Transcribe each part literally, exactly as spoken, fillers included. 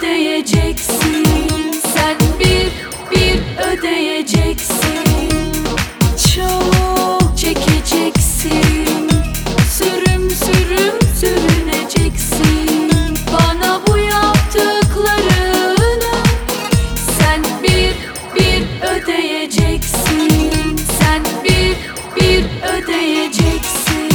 ödeyeceksin. Sen bir bir ödeyeceksin. Çok çekeceksin. Sürüm sürüm sürüneceksin. Bana bu yaptıklarını sen bir bir ödeyeceksin. Sen bir bir ödeyeceksin.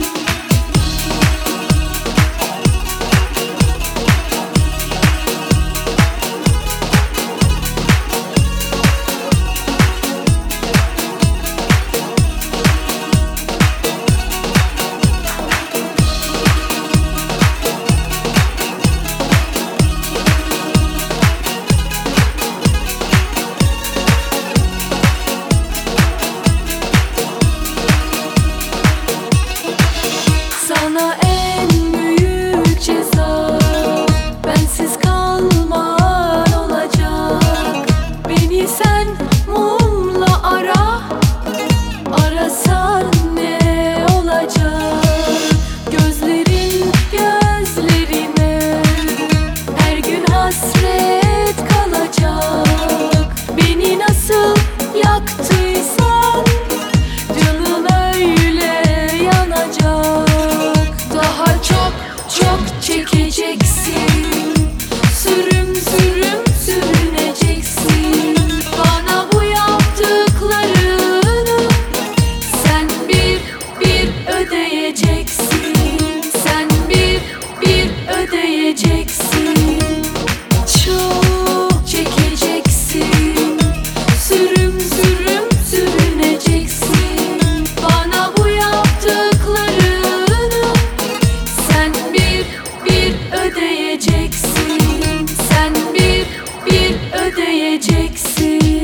Sana en büyük ceza bensiz kalman olacak. Beni sen mumla ara, arasan ne olacak? Gözlerin gözlerime her gün hasret kalacak. Beni nasıl yaktıysan canın öyle yanacak. Daha çok çok çekeceksin. Sürüm sürüm sürüneceksin. Bana bu yaptıklarını sen bir bir ödeyeceksin. Sen bir bir ödeyeceksin. Çok çekeceksin. Sürüm sürüm sürüneceksin. Bana bu yaptıklarını sen bir bir ödeyeceksin. Sen bir bir ödeyeceksin.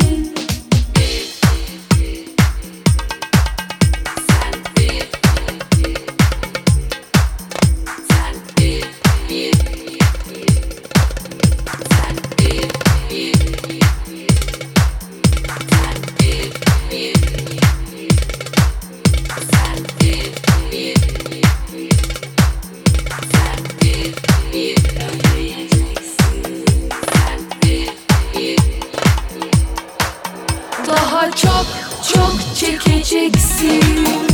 Daha çok çok çekeceksin.